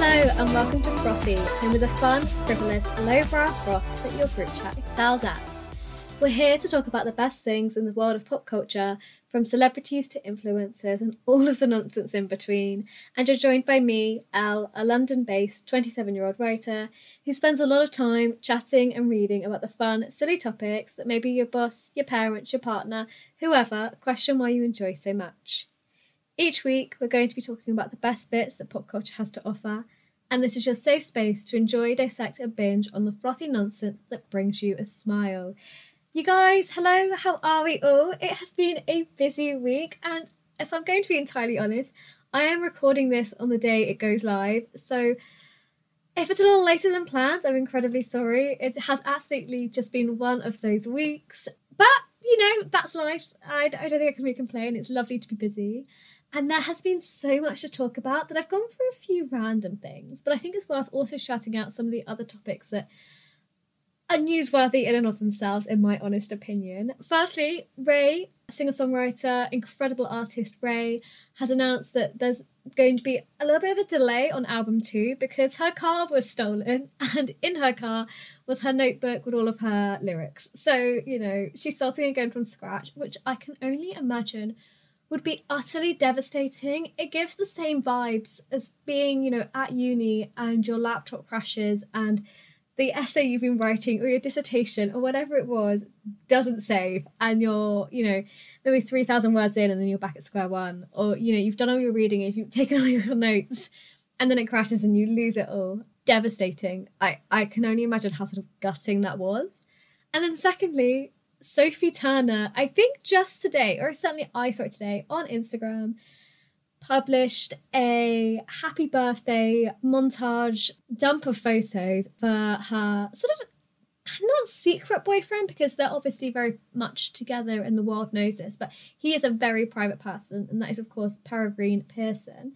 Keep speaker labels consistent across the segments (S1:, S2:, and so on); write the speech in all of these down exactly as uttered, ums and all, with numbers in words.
S1: And welcome to Frothy, home with the fun, frivolous, low-brow froth that your group chat excels at. We're here to talk about the best things in the world of pop culture, from celebrities to influencers and all of the nonsense in between. And you're joined by me, Elle, a London-based twenty-seven-year-old writer who spends a lot of time chatting and reading about the fun, silly topics that maybe your boss, your parents, your partner, whoever, question why you enjoy so much. Each week, we're going to be talking about the best bits that pop culture has to offer, and this is your safe space to enjoy, dissect and binge on the frothy nonsense that brings you a smile. You guys, hello, how are we all? It has been a busy week, and if I'm going to be entirely honest, I am recording this on the day it goes live, so if it's a little later than planned, I'm incredibly sorry. It has absolutely just been one of those weeks, but, you know, that's life. I, I don't think I can really complain. It's lovely to be busy. And there has been so much to talk about that I've gone for a few random things, but I think it's worth also shouting out some of the other topics that are newsworthy in and of themselves, in my honest opinion. Firstly, Ray, singer-songwriter, incredible artist Ray, has announced that there's going to be a little bit of a delay on album two because her car was stolen, and in her car was her notebook with all of her lyrics. So, you know, she's starting again from scratch, which I can only imagine would be utterly devastating. It gives the same vibes as being, you know, at uni and your laptop crashes and the essay you've been writing or your dissertation or whatever it was doesn't save and you're, you know, maybe three thousand words in and then you're back at square one. Or, you know, you've done all your reading, if you've taken all your notes and then it crashes and you lose it all. Devastating. I, I can only imagine how sort of gutting that was. And then secondly, Sophie Turner, I think just today, or certainly I saw it today on Instagram, published a happy birthday montage dump of photos for her sort of not secret boyfriend, because they're obviously very much together and the world knows this, but he is a very private person, and that is of course Peregrine Pearson.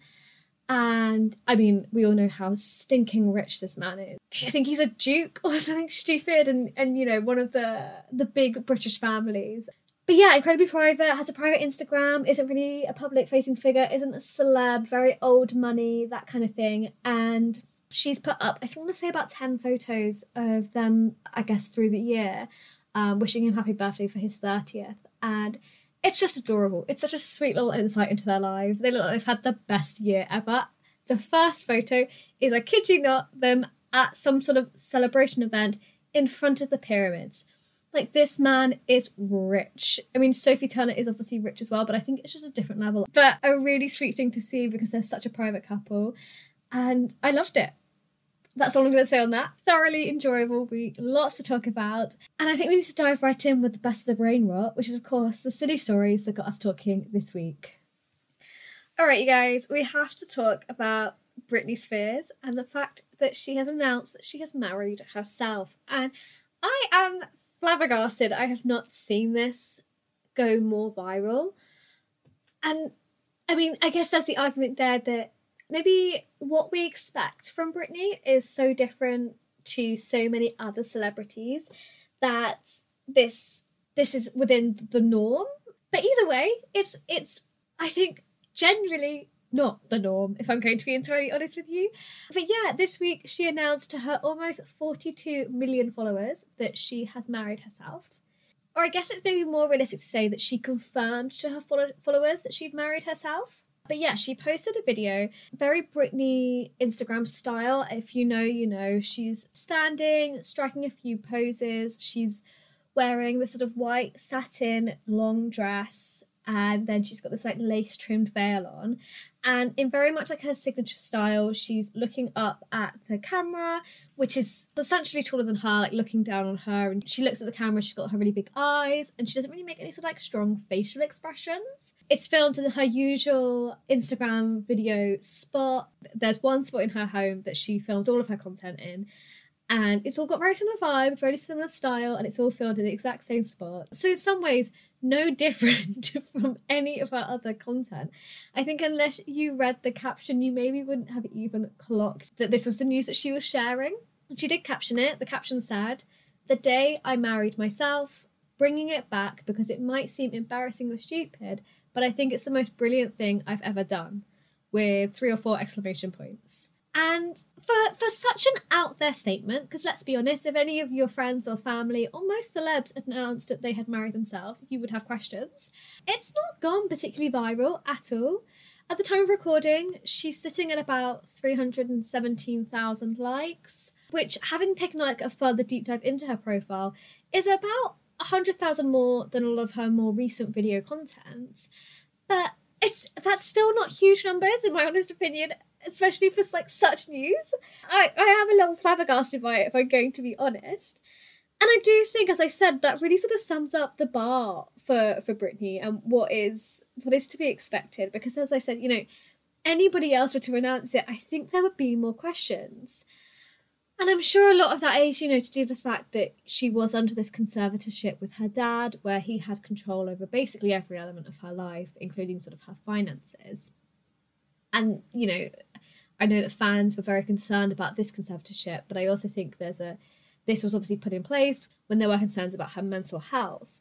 S1: And I mean, we all know how stinking rich this man is. I think he's a duke or something stupid, and, and you know, one of the the big British families. But yeah, incredibly private, has a private Instagram, isn't really a public-facing figure, isn't a celeb, very old money, that kind of thing. And she's put up, I think I want to say about ten photos of them, I guess, through the year, um, wishing him happy birthday for his thirtieth. And it's just adorable. It's such a sweet little insight into their lives. They look like they've had the best year ever. The first photo is, I kid you not, them at some sort of celebration event in front of the pyramids. Like, this man is rich. I mean, Sophie Turner is obviously rich as well, but I think it's just a different level. But a really sweet thing to see because they're such a private couple. And I loved it. That's all I'm going to say on that. Thoroughly enjoyable week, lots to talk about. And I think we need to dive right in with the best of the brain rot, which is, of course, the silly stories that got us talking this week. All right, you guys, we have to talk about Britney Spears and the fact that she has announced that she has married herself. And I am flabbergasted. I have not seen this go more viral. And, I mean, I guess that's the argument there that maybe what we expect from Britney is so different to so many other celebrities that this this is within the norm. But either way, it's it's I think generally not the norm, if I'm going to be entirely honest with you. But yeah, this week she announced to her almost forty-two million followers that she has married herself. Or I guess it's maybe more realistic to say that she confirmed to her follow- followers that she'd married herself. But yeah, she posted a video, very Britney Instagram style. If you know, you know. She's standing, striking a few poses. She's wearing this sort of white satin long dress. And then she's got this like lace trimmed veil on. And in very much like her signature style, she's looking up at the camera, which is substantially taller than her, like looking down on her. And she looks at the camera, she's got her really big eyes, and she doesn't really make any sort of like strong facial expressions. It's filmed in her usual Instagram video spot. There's one spot in her home that she filmed all of her content in. And it's all got very similar vibe, very similar style, and it's all filmed in the exact same spot. So in some ways, no different from any of her other content. I think unless you read the caption, you maybe wouldn't have even clocked that this was the news that she was sharing. She did caption it. The caption said, "The day I married myself, bringing it back because it might seem embarrassing or stupid, but I think it's the most brilliant thing I've ever done," with three or four exclamation points. And for, for such an out there statement, because let's be honest, if any of your friends or family or most celebs announced that they had married themselves, you would have questions. It's not gone particularly viral at all. At the time of recording, she's sitting at about three hundred seventeen thousand likes, which, having taken like a further deep dive into her profile, is about one hundred thousand more than all of her more recent video content. But it's that's still not huge numbers, in my honest opinion, especially for like such news. I, I am a little flabbergasted by it, if I'm going to be honest. And I do think, as I said, that really sort of sums up the bar for, for Britney and what is what is to be expected. Because as I said, you know, anybody else were to announce it, I think there would be more questions. And I'm sure a lot of that is, you know, to do with the fact that she was under this conservatorship with her dad, where he had control over basically every element of her life, including sort of her finances. And, you know, I know that fans were very concerned about this conservatorship, but I also think there's a this was obviously put in place when there were concerns about her mental health.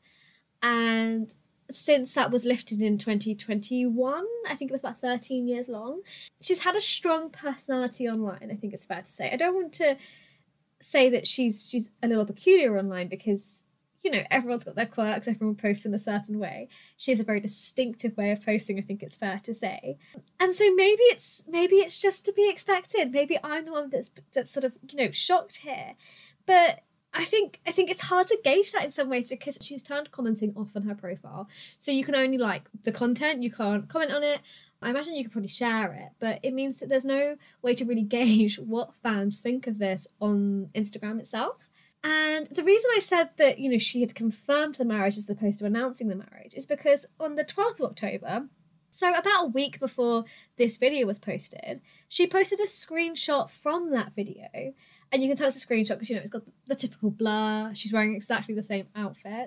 S1: And since that was lifted in twenty twenty-one, I think it was about thirteen years long, she's had a strong personality online, I think it's fair to say. I don't want to say that she's she's a little peculiar online because, you know, everyone's got their quirks, everyone posts in a certain way. She has a very distinctive way of posting, I think it's fair to say. And so maybe it's maybe it's just to be expected. Maybe I'm the one that's that's sort of, you know, shocked here. But I think I think it's hard to gauge that in some ways because she's turned commenting off on her profile. So you can only like the content, you can't comment on it. I imagine you could probably share it, but it means that there's no way to really gauge what fans think of this on Instagram itself. And the reason I said that, you know, she had confirmed the marriage as opposed to announcing the marriage is because on the twelfth of October, so about a week before this video was posted, she posted a screenshot from that video. And you can tell it's a screenshot because, you know, it's got the, the typical blur. She's wearing exactly the same outfit.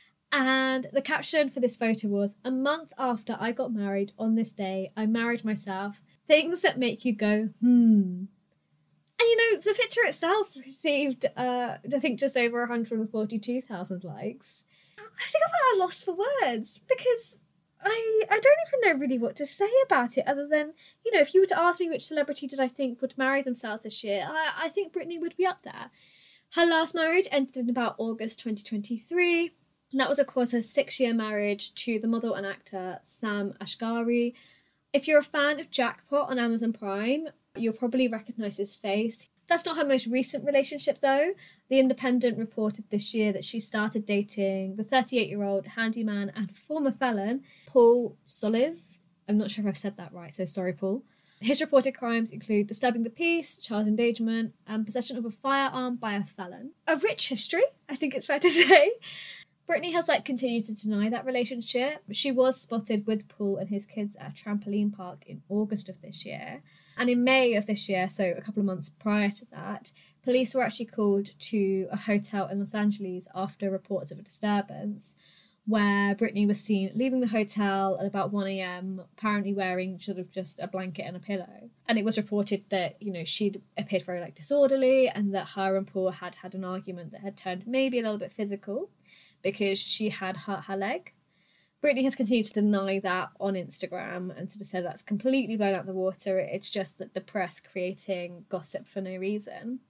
S1: And the caption for this photo was, "A month after I got married on this day, I married myself. Things that make you go, hmm." And, you know, the picture itself received, uh, I think, just over one hundred forty-two thousand likes. I think I'm at a loss for words because I I don't even know really what to say about it other than, you know, if you were to ask me which celebrity did I think would marry themselves this year, I, I think Britney would be up there. Her last marriage ended in about August twenty twenty-three. And that was, of course, her six-year marriage to the model and actor Sam Asghari. If you're a fan of Jackpot on Amazon Prime, you'll probably recognise his face. That's not her most recent relationship, though. The Independent reported this year that she started dating the thirty-eight-year-old handyman and former felon, Paul Solis. I'm not sure if I've said that right, so sorry, Paul. His reported crimes include disturbing the peace, child endangerment, and possession of a firearm by a felon. A rich history, I think it's fair to say. Britney has like continued to deny that relationship. She was spotted with Paul and his kids at a trampoline park in August of this year. And in May of this year, so a couple of months prior to that, police were actually called to a hotel in Los Angeles after reports of a disturbance where Britney was seen leaving the hotel at about one a.m, apparently wearing sort of just a blanket and a pillow. And it was reported that, you know, she'd appeared very like disorderly and that her and Paul had had an argument that had turned maybe a little bit physical because she had hurt her leg. Britney has continued to deny that on Instagram and sort of said that's completely blown out the water. It's just that the press creating gossip for no reason.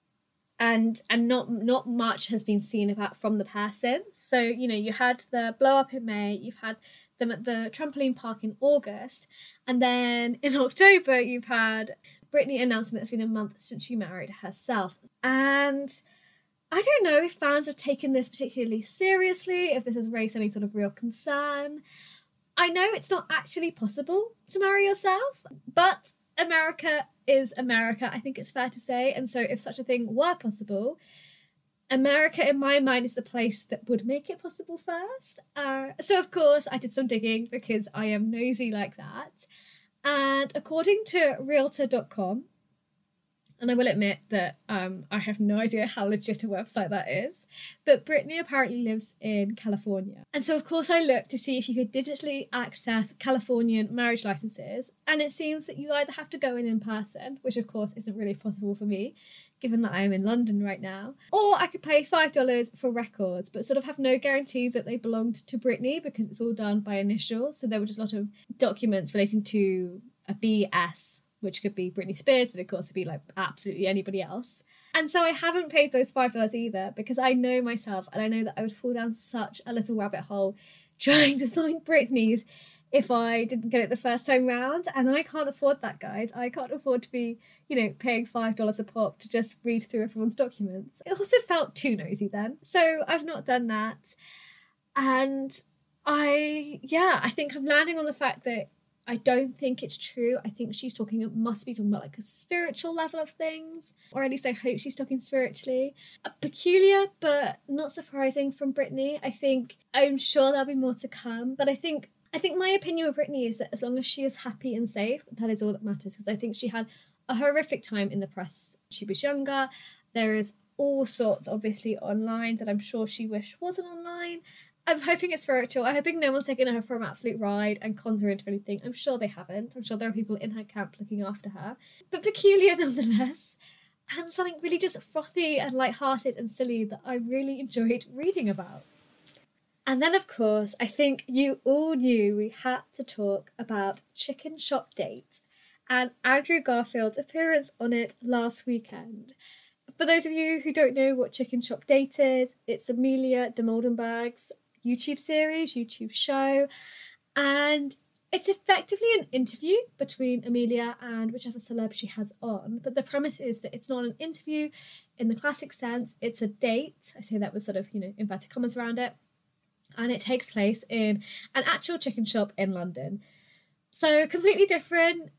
S1: And and not not much has been seen about from the pair since. So, you know, you had the blow up in May, you've had them at the trampoline park in August, and then in October you've had Britney announcing that it's been a month since she married herself. And I don't know if fans have taken this particularly seriously, if this has raised any sort of real concern. I know it's not actually possible to marry yourself, but America is America, I think it's fair to say. And so if such a thing were possible, America, in my mind, is the place that would make it possible first. Uh, so, of course, I did some digging because I am nosy like that. And according to Realtor dot com, and I will admit that um, I have no idea how legit a website that is, but Britney apparently lives in California. And so, of course, I looked to see if you could digitally access Californian marriage licenses, and it seems that you either have to go in in person, which, of course, isn't really possible for me, given that I am in London right now, or I could pay five dollars for records, but sort of have no guarantee that they belonged to Britney because it's all done by initials. So there were just a lot of documents relating to a B S which could be Britney Spears, but of course it could be like absolutely anybody else. And so I haven't paid those five dollars either, because I know myself and I know that I would fall down such a little rabbit hole trying to find Britney's if I didn't get it the first time round. And I can't afford that, guys. I can't afford to be, you know, paying five dollars a pop to just read through everyone's documents. It also felt too nosy then. So I've not done that. And I, yeah, I think I'm landing on the fact that I don't think it's true. I think she's talking, must be talking about like a spiritual level of things, or at least I hope she's talking spiritually. A peculiar, but not surprising from Britney. I think, I'm sure there'll be more to come, but I think, I think my opinion of Britney is that as long as she is happy and safe, that is all that matters, because I think she had a horrific time in the press. She was younger. There is all sorts, obviously, online that I'm sure she wished wasn't online. I'm hoping it's spiritual. I'm hoping no one's taken her for an absolute ride and conned her into anything. I'm sure they haven't. I'm sure there are people in her camp looking after her. But peculiar nonetheless. And something really just frothy and lighthearted and silly that I really enjoyed reading about. And then, of course, I think you all knew we had to talk about Chicken Shop Date and Andrew Garfield's appearance on it last weekend. For those of you who don't know what Chicken Shop Date is, it's Amelia de Moldenberg's YouTube series, YouTube show, and it's effectively an interview between Amelia and whichever celeb she has on, but the premise is that it's not an interview in the classic sense, it's a date. I say that with sort of, you know, inverted commas around it, and it takes place in an actual chicken shop in London. So completely different,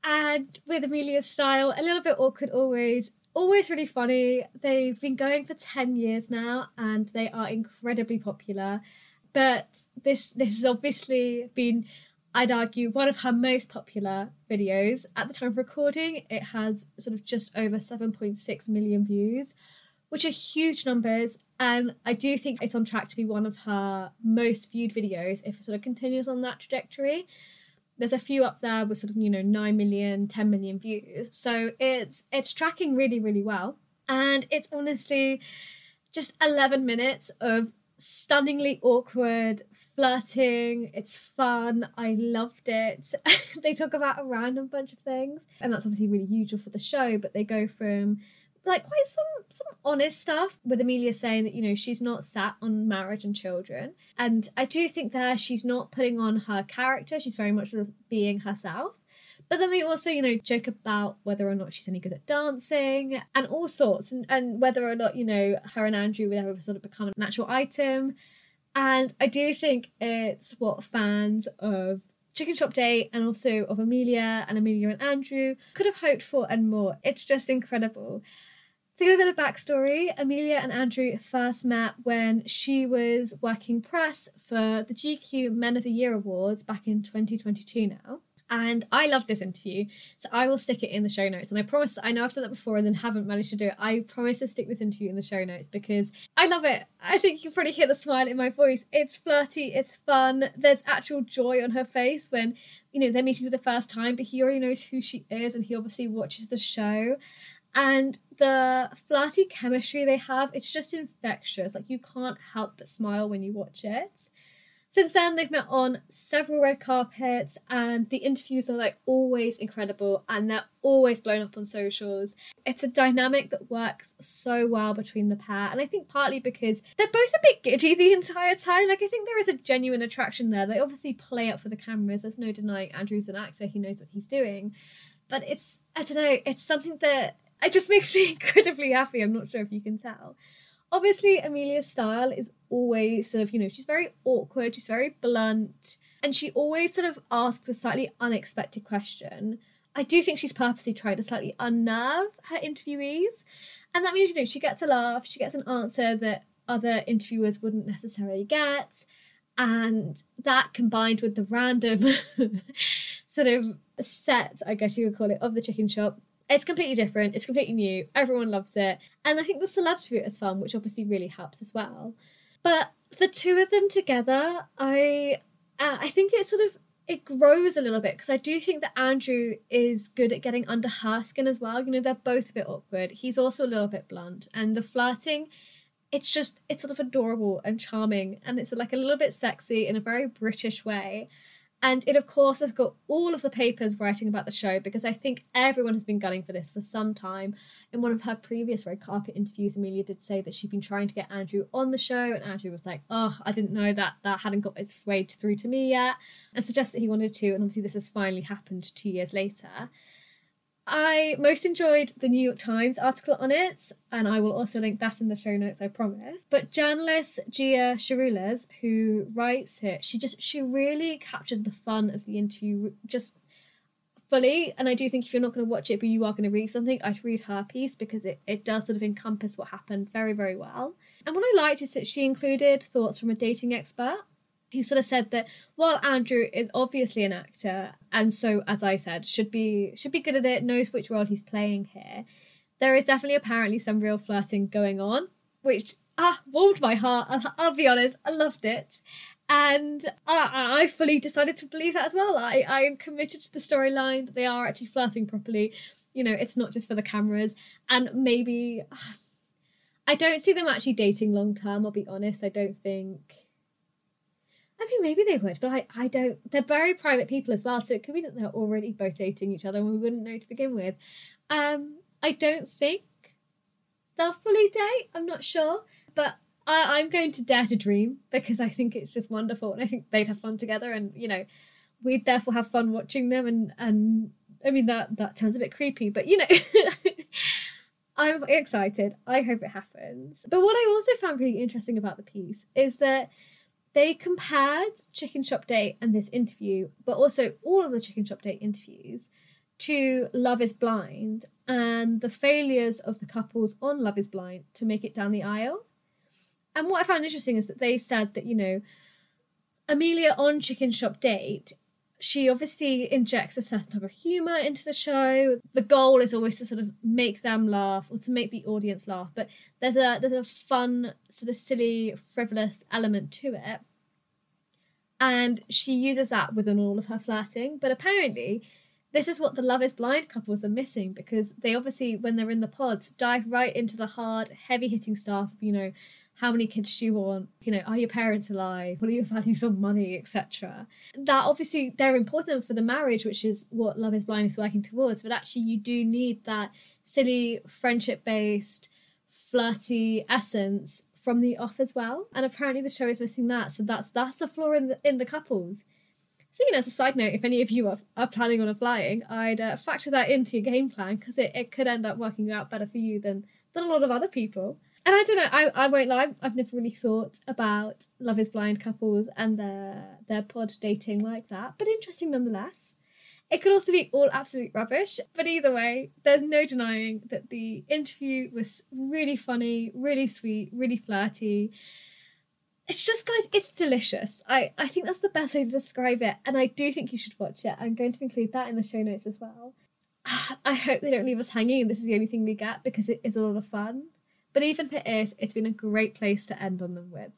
S1: and with Amelia's style, a little bit awkward always, always really funny. They've been going for ten years now and they are incredibly popular. But this this has obviously been, I'd argue, one of her most popular videos. At the time of recording, it has sort of just over seven point six million views, which are huge numbers. And I do think it's on track to be one of her most viewed videos if it sort of continues on that trajectory. There's a few up there with sort of, you know, nine million, ten million views. So it's it's tracking really, really well. And it's honestly just eleven minutes of stunningly awkward flirting. It's fun. I loved it. They talk about a random bunch of things. And that's obviously really usual for the show, but they go from like quite some some honest stuff, with Amelia saying that, you know, she's not sat on marriage and children. And I do think there she's not putting on her character. She's very much sort of being herself. But then they also, you know, joke about whether or not she's any good at dancing and all sorts, and, and whether or not, you know, her and Andrew would ever sort of become an actual item. And I do think it's what fans of Chicken Shop Date and also of Amelia and Amelia and Andrew could have hoped for and more. It's just incredible. To give a bit of backstory, Amelia and Andrew first met when she was working press for the G Q Men of the Year Awards back in twenty twenty-two now. And I love this interview, so I will stick it in the show notes. And I promise, I know I've said that before and then haven't managed to do it. I promise to stick this interview in the show notes because I love it. I think you can probably hear the smile in my voice. It's flirty, it's fun. There's actual joy on her face when, you know, they're meeting for the first time, but he already knows who she is and he obviously watches the show. And the flirty chemistry they have, it's just infectious. Like, you can't help but smile when you watch it. Since then, they've met on several red carpets, and the interviews are like always incredible, and they're always blown up on socials. It's a dynamic that works so well between the pair, and I think partly because they're both a bit giddy the entire time. Like, I think there is a genuine attraction there. They obviously play up for the cameras. There's no denying Andrew's an actor. He knows what he's doing. But it's, I don't know, it's something that it just makes me incredibly happy. I'm not sure if you can tell. Obviously, Amelia's style is always sort of, you know, she's very awkward, she's very blunt, and she always sort of asks a slightly unexpected question. I do think she's purposely tried to slightly unnerve her interviewees, and that means, you know, she gets a laugh, she gets an answer that other interviewers wouldn't necessarily get, and that combined with the random sort of set, I guess you could call it, of the chicken shop, it's completely different, it's completely new, everyone loves it, and I think the celebs view it as fun, which obviously really helps as well. But the two of them together, I uh, I think it sort of, it grows a little bit, because I do think that Andrew is good at getting under her skin as well. You know, they're both a bit awkward. He's also a little bit blunt, and the flirting, it's just, it's sort of adorable and charming, and it's like a little bit sexy in a very British way. And it, of course, has got all of the papers writing about the show, because I think everyone has been gunning for this for some time. In one of her previous red carpet interviews, Amelia did say that she'd been trying to get Andrew on the show, and Andrew was like, oh, I didn't know that that hadn't got its way through to me yet, and suggests that he wanted to, and obviously this has finally happened two years later. I most enjoyed the New York Times article on it, and I will also link that in the show notes, I promise. But journalist Gia Sharulas, who writes it, she just she really captured the fun of the interview just fully. And I do think if you're not going to watch it, but you are going to read something, I'd read her piece, because it, it does sort of encompass what happened very, very well. And what I liked is that she included thoughts from a dating expert, who sort of said that while Andrew is obviously an actor, and so, as I said, should be should be good at it, knows which role he's playing here, there is definitely apparently some real flirting going on, which ah warmed my heart. I'll, I'll be honest, I loved it. And I, I fully decided to believe that as well. I, I am committed to the storyline that they are actually flirting properly. You know, it's not just for the cameras. And maybe, I don't see them actually dating long term, I'll be honest. I don't think... I mean, maybe they would, but I, I don't... They're very private people as well, so it could be that they're already both dating each other and we wouldn't know to begin with. Um, I don't think they'll fully date. I'm not sure. But I, I'm going to dare to dream, because I think it's just wonderful, and I think they'd have fun together, and, you know, we'd therefore have fun watching them, and, and I mean, that, that sounds a bit creepy, but, you know... I'm excited. I hope it happens. But what I also found really interesting about the piece is that they compared Chicken Shop Date and this interview, but also all of the Chicken Shop Date interviews, to Love is Blind and the failures of the couples on Love is Blind to make it down the aisle. And what I found interesting is that they said that, you know, Amelia on Chicken Shop Date, she obviously injects a certain type of humour into the show. The goal is always to sort of make them laugh, or to make the audience laugh. But there's a there's a fun, sort of silly, frivolous element to it. And she uses that within all of her flirting. But apparently, this is what the Love is Blind couples are missing, because they obviously, when they're in the pods, dive right into the hard, heavy-hitting stuff, you know, how many kids do you want? You know, are your parents alive? What are your values on money, et cetera. That obviously they're important for the marriage, which is what Love is Blind is working towards. But actually, you do need that silly, friendship-based, flirty essence from the off as well. And apparently, the show is missing that. So that's that's a flaw in the in the couples. So, you know, as a side note, if any of you are, are planning on applying, I'd uh, factor that into your game plan, because it, it could end up working out better for you than than a lot of other people. And I don't know, I, I won't lie, I've never really thought about Love is Blind couples and their their pod dating like that, but interesting nonetheless. It could also be all absolute rubbish, but either way, there's no denying that the interview was really funny, really sweet, really flirty. It's just, guys, it's delicious. I, I think that's the best way to describe it, and I do think you should watch it. I'm going to include that in the show notes as well. I hope they don't leave us hanging and this is the only thing we get, because it is a lot of fun. But even if it is, it's been a great place to end on them with.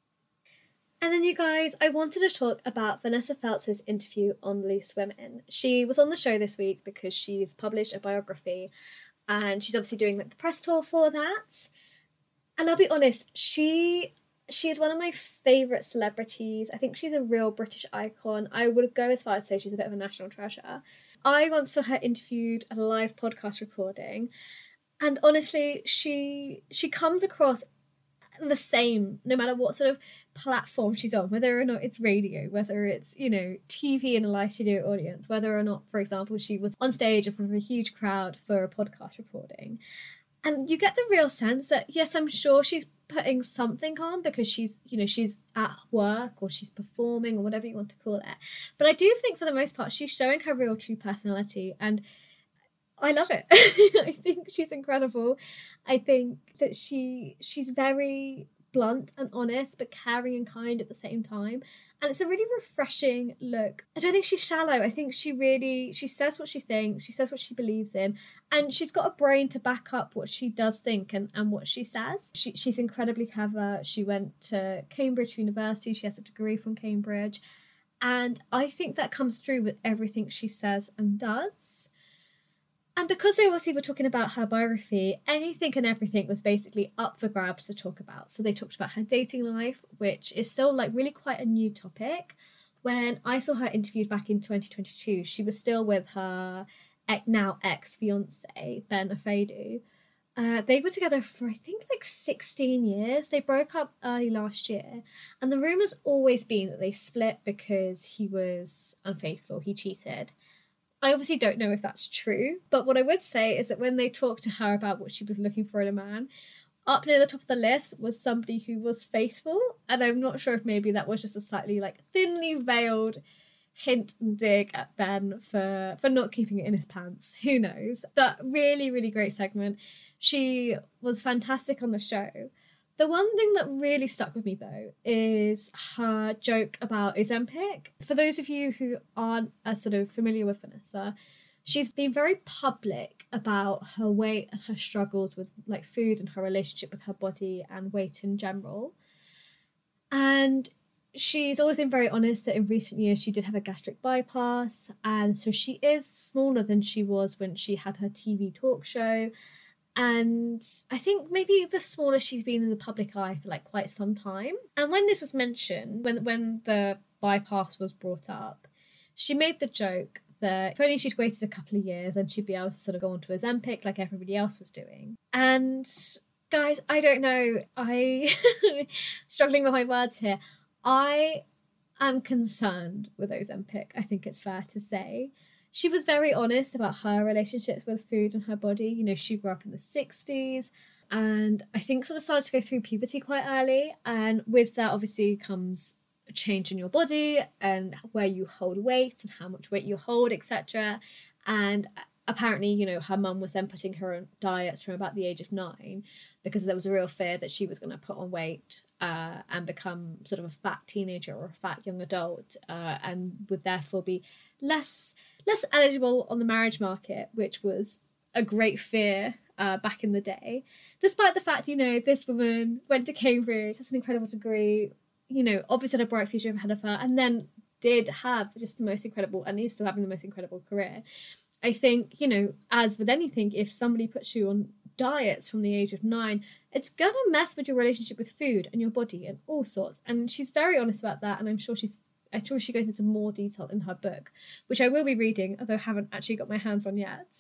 S1: And then, you guys, I wanted to talk about Vanessa Feltz's interview on Loose Women. She was on the show this week because she's published a biography, and she's obviously doing like the press tour for that. And I'll be honest, she she is one of my favourite celebrities. I think she's a real British icon. I would go as far as to say she's a bit of a national treasure. I once saw her interviewed at a live podcast recording, and honestly, she she comes across the same no matter what sort of platform she's on, whether or not it's radio, whether it's, you know, T V and a live studio audience, whether or not, for example, she was on stage in front of a huge crowd for a podcast recording. And you get the real sense that, yes, I'm sure she's putting something on because she's, you know, she's at work or she's performing or whatever you want to call it. But I do think for the most part, she's showing her real true personality, and I love it. I think she's incredible. I think that she she's very blunt and honest, but caring and kind at the same time. And it's a really refreshing look. I don't think she's shallow. I think she really, she says what she thinks, she says what she believes in, and she's got a brain to back up what she does think and, and what she says. She, she's incredibly clever. She went to Cambridge University. She has a degree from Cambridge. And I think that comes through with everything she says and does. And because they obviously were talking about her biography, anything and everything was basically up for grabs to talk about. So they talked about her dating life, which is still like really quite a new topic, when I saw her interviewed back in twenty twenty-two, she was still with her now ex-fiance, Ben Afedu. Uh, they were together for, I think, like sixteen years. They broke up early last year. And the rumour's always been that they split because he was unfaithful, he cheated. I obviously don't know if that's true, but what I would say is that when they talked to her about what she was looking for in a man, up near the top of the list was somebody who was faithful. And I'm not sure if maybe that was just a slightly like thinly veiled hint and dig at Ben for, for not keeping it in his pants. Who knows? But really, really great segment. She was fantastic on the show. The one thing that really stuck with me, though, is her joke about Ozempic. For those of you who aren't as sort of familiar with Vanessa, she's been very public about her weight and her struggles with like food and her relationship with her body and weight in general. And she's always been very honest that in recent years she did have a gastric bypass, and so she is smaller than she was when she had her T V talk show. And I think maybe the smallest she's been in the public eye for like quite some time. And when this was mentioned, when when the bypass was brought up, she made the joke that if only she'd waited a couple of years and she'd be able to sort of go on to Ozempic like everybody else was doing. And guys, I don't know, I struggling with my words here. I am concerned with Ozempic, I think it's fair to say. She was very honest about her relationships with food and her body. You know, she grew up in the sixties and I think sort of started to go through puberty quite early. And with that obviously comes a change in your body and where you hold weight and how much weight you hold, et cetera. And apparently, you know, her mum was then putting her on diets from about the age of nine because there was a real fear that she was going to put on weight uh, and become sort of a fat teenager or a fat young adult uh, and would therefore be less less eligible on the marriage market, which was a great fear uh, back in the day. Despite the fact, you know, this woman went to Cambridge, has an incredible degree, you know, obviously had a bright future ahead of her, and then did have just the most incredible, and is still having the most incredible career. I think, you know, as with anything, if somebody puts you on diets from the age of nine, it's gonna mess with your relationship with food and your body and all sorts. And she's very honest about that, and I'm sure she's I'm sure she goes into more detail in her book, which I will be reading, although I haven't actually got my hands on yet.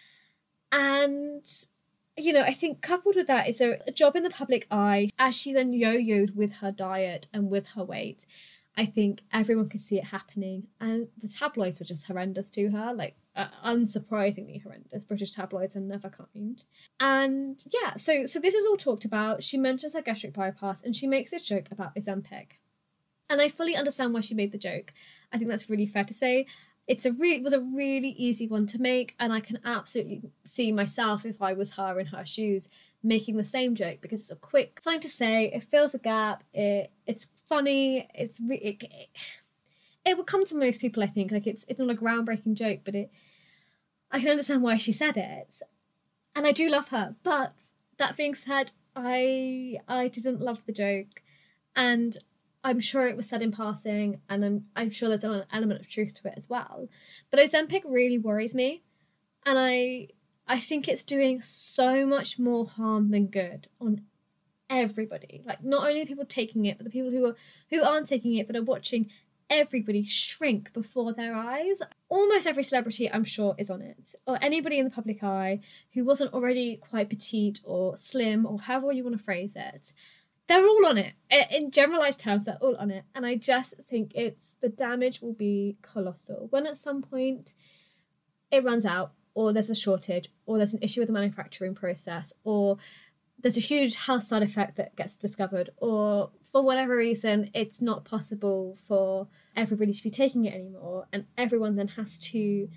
S1: And, you know, I think coupled with that is a, a job in the public eye, as she then yo-yoed with her diet and with her weight. I think everyone could see it happening, and the tabloids were just horrendous to her, like uh, unsurprisingly horrendous. British tabloids are never kind. And yeah, so so this is all talked about. She mentions her gastric bypass, and she makes this joke about Ozempic. And I fully understand why she made the joke. I think that's really fair to say. It's a re- it was a really easy one to make, and I can absolutely see myself, if I was her in her shoes, making the same joke, because it's a quick something to say, it fills a gap, it it's funny, it's re- it, it, it would come to most people, I think. Like it's it's not a groundbreaking joke, but it I can understand why she said it. And I do love her, but that being said, I I didn't love the joke, and I'm sure it was said in passing, and I'm I'm sure there's an element of truth to it as well. But Ozempic really worries me, and I I think it's doing so much more harm than good on everybody. Like not only the people taking it, but the people who are who aren't taking it but are watching everybody shrink before their eyes. Almost every celebrity, I'm sure, is on it, or anybody in the public eye who wasn't already quite petite or slim or however you want to phrase it. They're all on it. In generalised terms, they're all on it. And I just think it's the damage will be colossal. When at some point it runs out, or there's a shortage, or there's an issue with the manufacturing process, or there's a huge health side effect that gets discovered, or for whatever reason, it's not possible for everybody to be taking it anymore, and everyone then has to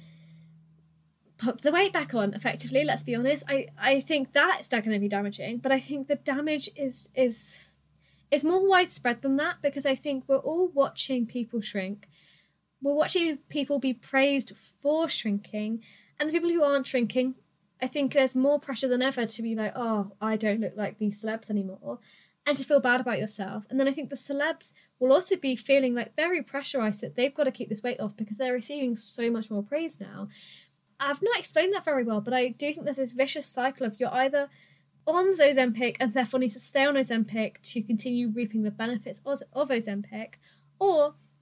S1: put the weight back on, effectively, let's be honest. I, I think that's going to be damaging, but I think the damage is is is more widespread than that, because I think we're all watching people shrink. We're watching people be praised for shrinking, and the people who aren't shrinking, I think there's more pressure than ever to be like, oh, I don't look like these celebs anymore, and to feel bad about yourself. And then I think the celebs will also be feeling like very pressurized that they've got to keep this weight off because they're receiving so much more praise now. I've not explained that very well, but I do think there's this vicious cycle of you're either on Ozempic and therefore need to stay on Ozempic to continue reaping the benefits of, of Ozempic, or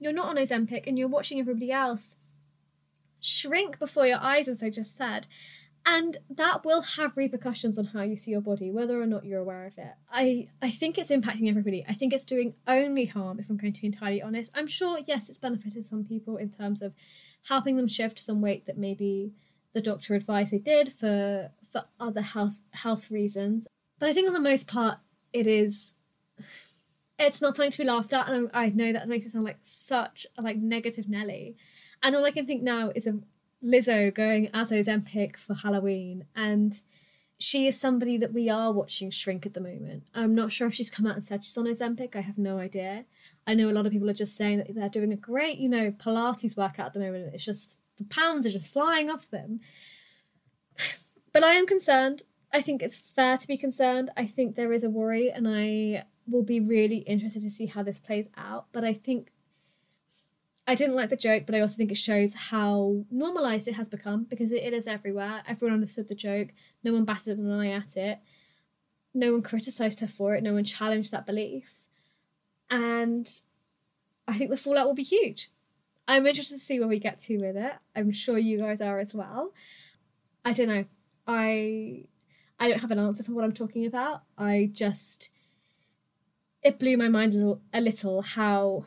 S1: you're not on Ozempic and you're watching everybody else shrink before your eyes, as I just said. And that will have repercussions on how you see your body, whether or not you're aware of it. I, I think it's impacting everybody. I think it's doing only harm, if I'm going to be entirely honest. I'm sure, yes, it's benefited some people in terms of helping them shift some weight that maybe the doctor advised they did for, for other health, health reasons. But I think on the most part, it is... It's not something to be laughed at, and I know that makes it sound like such a like negative Nelly. And all I can think now is of Lizzo going as Ozempic for Halloween, and she is somebody that we are watching shrink at the moment. I'm not sure if she's come out and said she's on Ozempic. I have no idea. I know a lot of people are just saying that they're doing a great, you know, Pilates workout at the moment, and it's just, the pounds are just flying off them. But I am concerned. I think it's fair to be concerned. I think there is a worry, and I will be really interested to see how this plays out. But I think I didn't like the joke, but I also think it shows how normalised it has become, because it, it is everywhere. Everyone understood the joke. No one batted an eye at it. No one criticised her for it. No one challenged that belief. And I think the fallout will be huge. I'm interested to see where we get to with it. I'm sure you guys are as well. I don't know. I I don't have an answer for what I'm talking about. I just... It blew my mind a little, a little how...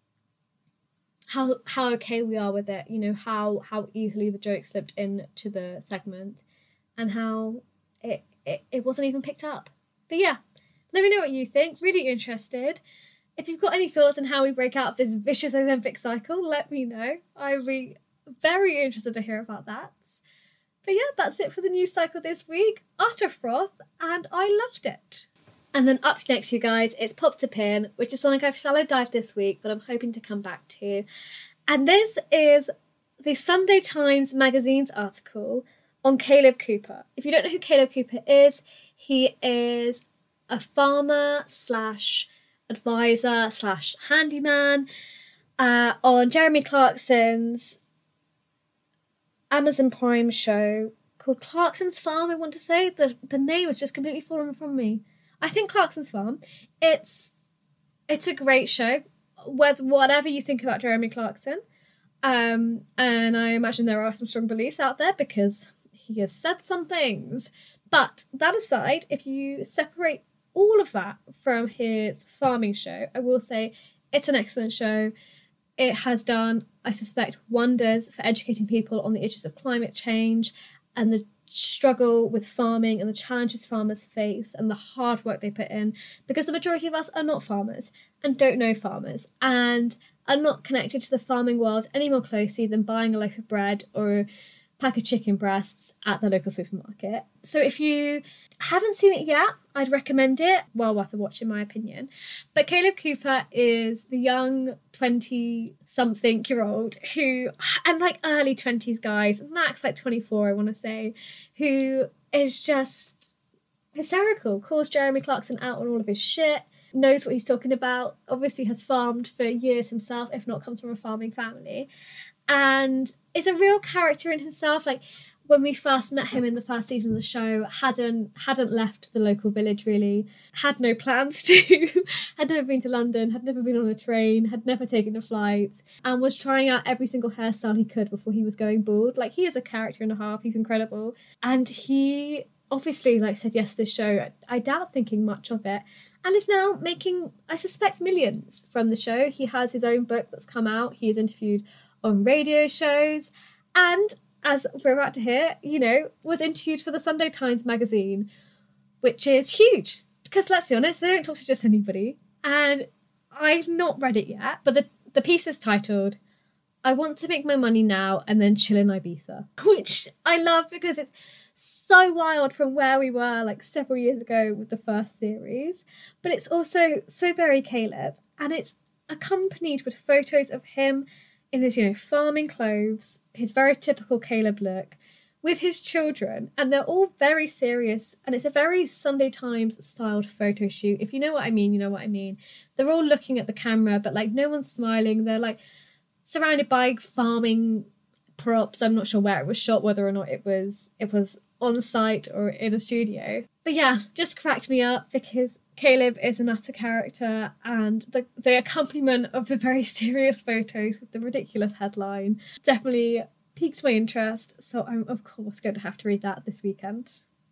S1: how how okay we are with it, you know, how how easily the joke slipped into the segment, and how it, it it wasn't even picked up. But yeah, let me know what you think. Really interested. If you've got any thoughts on how we break out of this vicious Ozempic cycle, let me know. I'd be very interested to hear about that. But yeah, that's it for the news cycle this week. Utter froth, and I loved it. And then up next, you guys, it's Pop to Pin, which is something I've shallow dived this week, but I'm hoping to come back to. And this is the Sunday Times Magazine's article on Caleb Cooper. If you don't know who Caleb Cooper is, he is a farmer slash advisor slash handyman uh, on Jeremy Clarkson's Amazon Prime show called Clarkson's Farm, I want to say. The, the name has just completely fallen from me. I think Clarkson's Farm. It's it's a great show, with whatever you think about Jeremy Clarkson. Um, and I imagine there are some strong beliefs out there because he has said some things. But that aside, if you separate all of that from his farming show, I will say it's an excellent show. It has done, I suspect, wonders for educating people on the issues of climate change and the struggle with farming and the challenges farmers face and the hard work they put in, because the majority of us are not farmers and don't know farmers and are not connected to the farming world any more closely than buying a loaf of bread or a pack of chicken breasts at the local supermarket. So if you haven't seen it yet, I'd recommend it. Well worth a watch in my opinion. But Caleb Cooper is the young twenty-something year old who, and like early twenties guys, max like twenty-four I want to say, who is just hysterical, calls Jeremy Clarkson out on all of his shit, knows what he's talking about, obviously has farmed for years himself, if not comes from a farming family, and is a real character in himself. Like, when we first met him in the first season of the show, hadn't hadn't left the local village really, had no plans to, had never been to London, had never been on a train, had never taken a flight, and was trying out every single hairstyle he could before he was going bald. Like, he is a character and a half, he's incredible. And he obviously like said yes to this show, I doubt thinking much of it, and is now making, I suspect, millions from the show. He has his own book that's come out, he is interviewed on radio shows, and as we're about to hear, you know, was interviewed for the Sunday Times magazine, which is huge. Because let's be honest, they don't talk to just anybody. And I've not read it yet, but the, the piece is titled, I Want to Make My Money Now and Then Chill in Ibiza, which I love because it's so wild from where we were like several years ago with the first series. But it's also so very Caleb, and it's accompanied with photos of him in his, you know, farming clothes, his very typical Caleb look, with his children, and they're all very serious, and it's a very Sunday Times styled photo shoot. If you know what I mean, you know what I mean. They're all looking at the camera, but like no one's smiling. They're like surrounded by farming props. I'm not sure where it was shot, whether or not it was it was on site or in a studio. But yeah, just cracked me up because Caleb is an utter character, and the, the accompaniment of the very serious photos with the ridiculous headline definitely piqued my interest, so I'm of course going to have to read that this weekend.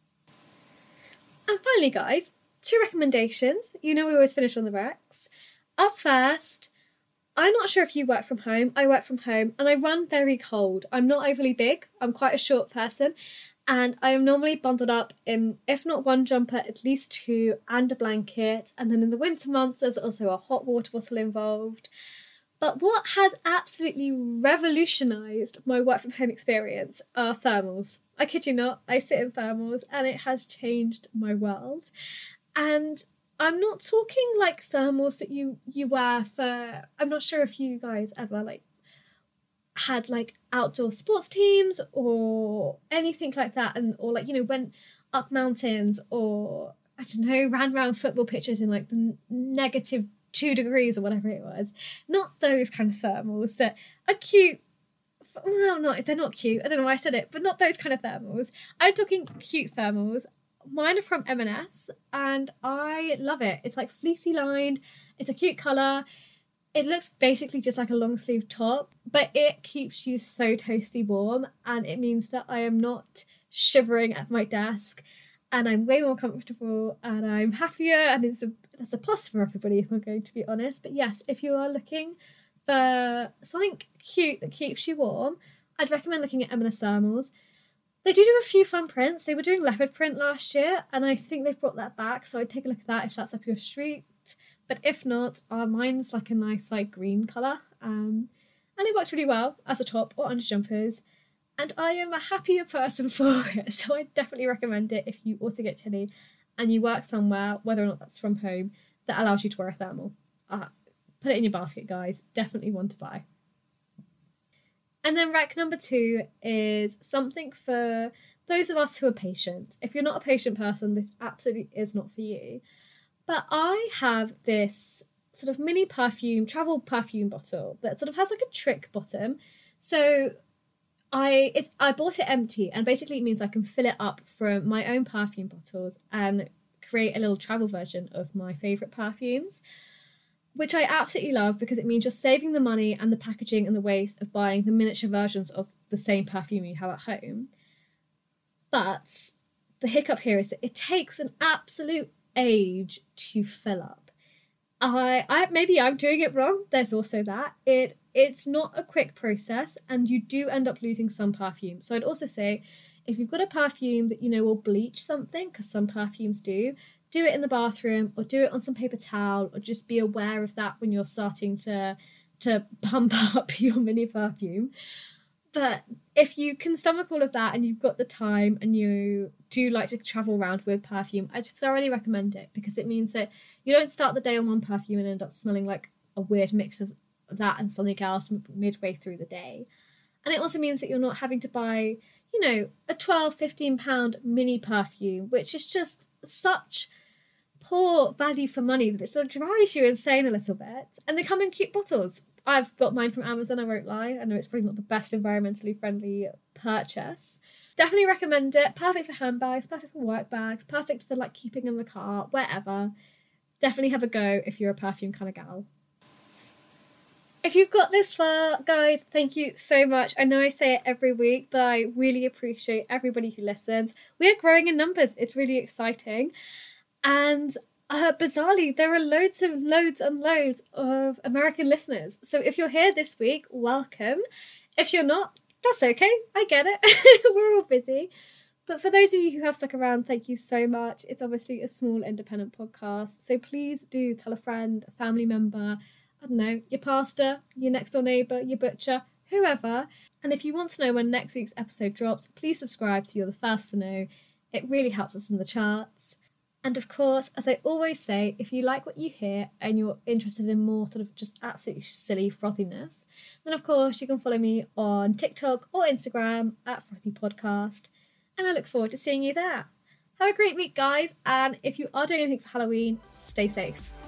S1: And finally, guys, two recommendations. You know we always finish on the recs. Up first, I'm not sure if you work from home. I work from home and I run very cold. I'm not overly big. I'm quite a short person. And I am normally bundled up in, if not one jumper, at least two and a blanket. And then in the winter months, there's also a hot water bottle involved. But what has absolutely revolutionised my work from home experience are thermals. I kid you not, I sit in thermals and it has changed my world. And I'm not talking like thermals that you, you wear for, I'm not sure if you guys ever like had like outdoor sports teams or anything like that, and or like, you know, went up mountains or I don't know, ran around football pitches in like the negative two degrees or whatever it was. Not those kind of thermals that are cute. Well, no, they're not cute. I don't know why I said it, but not those kind of thermals. I'm talking cute thermals. Mine are from M and S and I love it. It's like fleecy lined. It's a cute colour. It looks basically just like a long sleeve top, but it keeps you so toasty warm, and it means that I am not shivering at my desk, and I'm way more comfortable and I'm happier, and it's a, that's a plus for everybody if I'm going to be honest. But yes, if you are looking for something cute that keeps you warm, I'd recommend looking at M and S thermals. They do do a few fun prints. They were doing leopard print last year, and I think they've brought that back, so I'd take a look at that if that's up your street. But if not, uh, mine's like a nice like green colour, um, and it works really well as a top or under jumpers, and I am a happier person for it, so I definitely recommend it if you also get chilly and you work somewhere, whether or not that's from home, that allows you to wear a thermal. Uh, put it in your basket, guys. Definitely one to buy. And then rec number two is something for those of us who are patient. If you're not a patient person, this absolutely is not for you. But I have this sort of mini perfume, travel perfume bottle that sort of has like a trick bottom. So I it, I bought it empty, and basically it means I can fill it up from my own perfume bottles and create a little travel version of my favourite perfumes, which I absolutely love because it means you're saving the money and the packaging and the waste of buying the miniature versions of the same perfume you have at home. But the hiccup here is that it takes an absolute age to fill up. I, I maybe I'm doing it wrong. There's also that. It it's not a quick process, and you do end up losing some perfume. So I'd also say if you've got a perfume that you know will bleach something, because some perfumes do, do it in the bathroom or do it on some paper towel, or just be aware of that when you're starting to to pump up your mini perfume. But if you can stomach all of that and you've got the time and you do like to travel around with perfume, I'd thoroughly recommend it, because it means that you don't start the day on one perfume and end up smelling like a weird mix of that and something else midway through the day. And it also means that you're not having to buy, you know, a twelve, fifteen pound mini perfume, which is just such poor value for money that it sort of drives you insane a little bit. And they come in cute bottles. I've got mine from Amazon, I won't lie. I know it's probably not the best environmentally friendly purchase. Definitely recommend it. Perfect for handbags, perfect for work bags, perfect for like keeping in the car, wherever. Definitely have a go if you're a perfume kind of gal. If you've got this far, guys, thank you so much. I know I say it every week, but I really appreciate everybody who listens. We are growing in numbers. It's really exciting. And Uh, bizarrely, there are loads and loads and loads of American listeners. So if you're here this week, welcome. If you're not, that's okay. I get it. We're all busy. But for those of you who have stuck around, thank you so much. It's obviously a small independent podcast. So please do tell a friend, a family member, I don't know, your pastor, your next door neighbour, your butcher, whoever. And if you want to know when next week's episode drops, please subscribe so you're the first to know. It really helps us in the charts. And of course, as I always say, if you like what you hear and you're interested in more sort of just absolutely silly frothiness, then of course you can follow me on TikTok or Instagram at Frothy Podcast. And I look forward to seeing you there. Have a great week, guys. And if you are doing anything for Halloween, stay safe.